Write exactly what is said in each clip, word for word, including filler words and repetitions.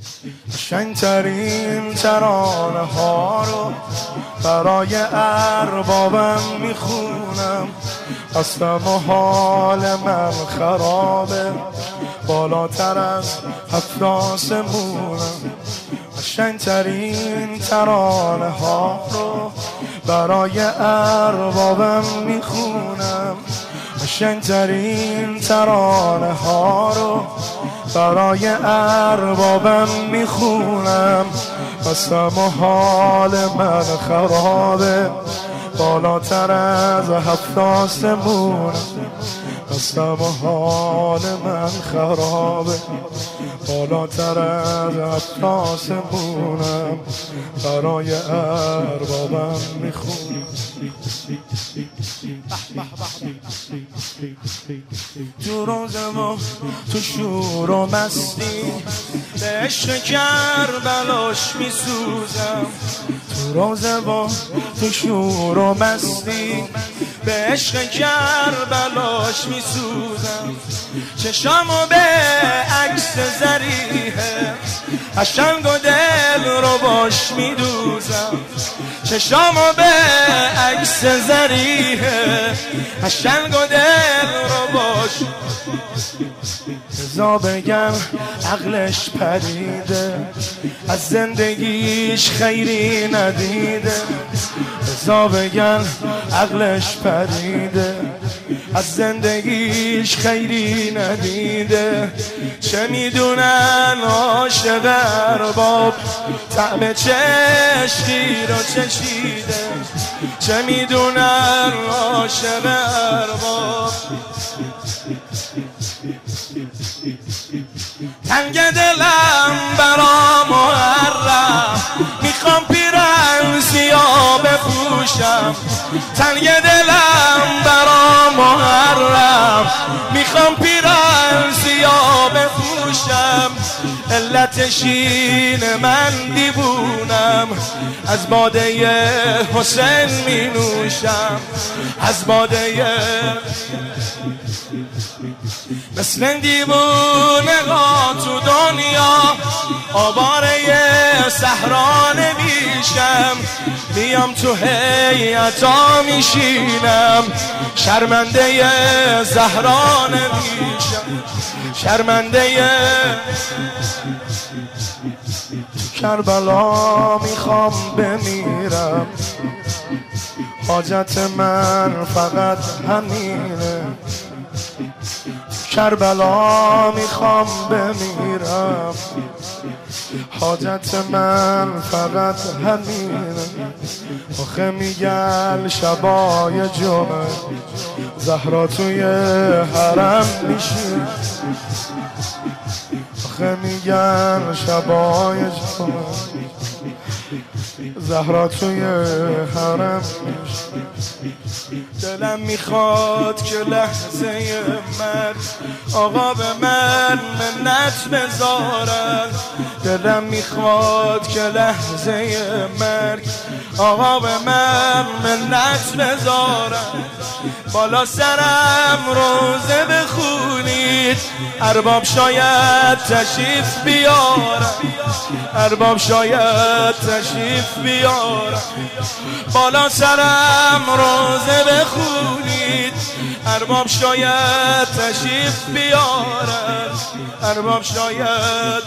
قشنگترین ترانه ها رو برای اربابم میخونم. قصدم و حال من خرابه، بالاتر از هفت آسمونم. قشنگترین ترانه ها رو برای اربابم میخونم. قشنگترین ترانه ها رو برای اربابم میخونم. قسم و حال من خرابه، بالاتر از هفت آسمونم. قسم و حال من خرابه، بالاتر از هفت آسمونم. برای اربابم میخونم. تو روزه و تو شور و مستی به عشق کربلاش میسوزم. تو روزه و تو شور و مستی به عشق کربلاش میسوزم. چشامو به عکس ذریحه قشنگ و دل رو باش میدوزم. چشامو به عکس ذریحه قشنگ و دل رو باش. رضا بگم عقلش پریده، از زندگیش خیری ندیده. رضا بگم عقلش پریده، از زندگیش خیری ندیده. چه میدونن عاشق ارباب طعم چشکی رو چشیده. چه میدونن عاشق ارباب تنگ دلم برا محرم، میخوام پیرن سیاه بپوشم. تنگ دلم برا محرم، میخوام پیرن سیاه بپوشم. علتش اینه من دیوونم، از باده حسین می نوشم. از باده مثل دیوونه ها تو دنیا آواره صحرا نمیشم. میام تو هیئتا میشینم، شرمنده زهرا نمیشم. شرمنده کربلا میخوام بمیرم، حاجت من فقط همینه. کربلا میخوام بمیرم، حاجت من فقط همینه. آخه میگن شبای جمعه زهرا توی حرم میشین. آخه میگن شبای جمعه زهرا توی حرم میشین. دلم میخواد که لحظه مرگ آقا به من منت بذارن. دلم میخواد که لحظه مرگ آقا به من منت بذارن. بالا سرم روزه بخونید، ارباب شاید تشریف بیارن. ارباب شاید تشریف بیارن. بالا سرم روزه بخونید، ارباب شاید تشریف بیارن. ارباب شاید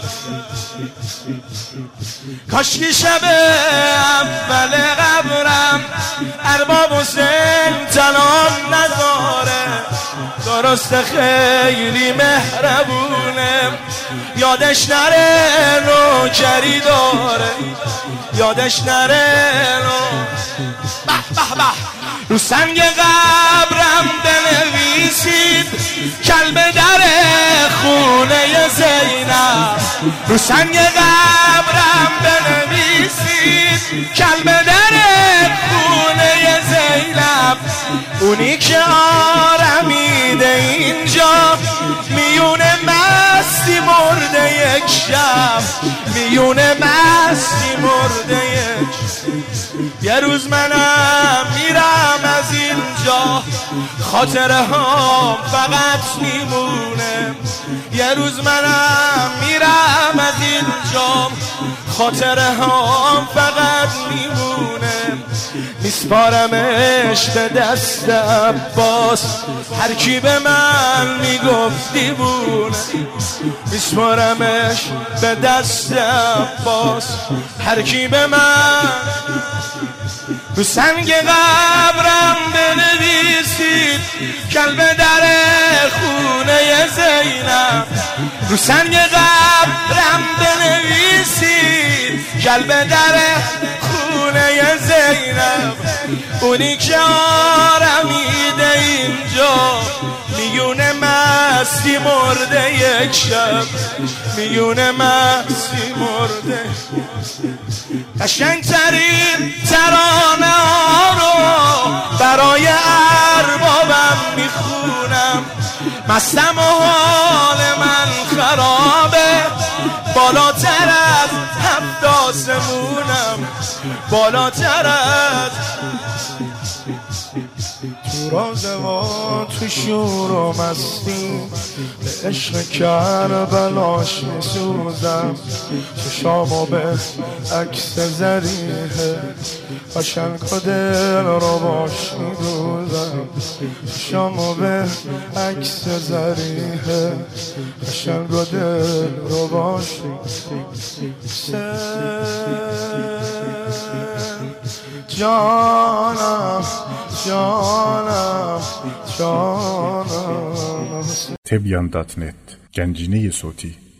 کاشکی شب اول قبرم ارباب حسین تنان نذاره. درست خیلی مهربونه، یادش نره نوکری داره. یادش نره نو به به به. رو سنگ قبرم بنویسید کلب در خونه زینب. رو سنگ قبرم بنویسید کلب در خونه زینب. شب اونی که آرمیده اینجا میونه مستی مرده یک شب میونه مستی مرده یک یه روز منم میرم از اینجا خاطره ها فقط میمونه یه روز منم میرم از اینجا خاطره ها فقط میمونه میسپارمش به دست عباس هر کی به من میگفت دیوونه میسپارمش به دست عباس هر کی به من رو سنگ قبرم بنویسید کلب در خونه زینب رو سنگ قبرم بنویسید کلب در خونه زینب اونی که آرمیده اینجا میونه مستی مرده یک شب میونه مستی مرده قشنگ‌ترین ترانه ها رو برای اربابم میخونم مستم و حال من خرابه بالاتر از هفت آسمونم بالاتر از تو راز ما تو شور و مستی به عشق کربلاش میسوزم چشامو به عکس زریحه قشنگ و دل رو باش میدوزم چشامو به عکس زریحه قشنگ و دل رو باش جانم جانم جانم تبیان دات نت گنجینه صوتی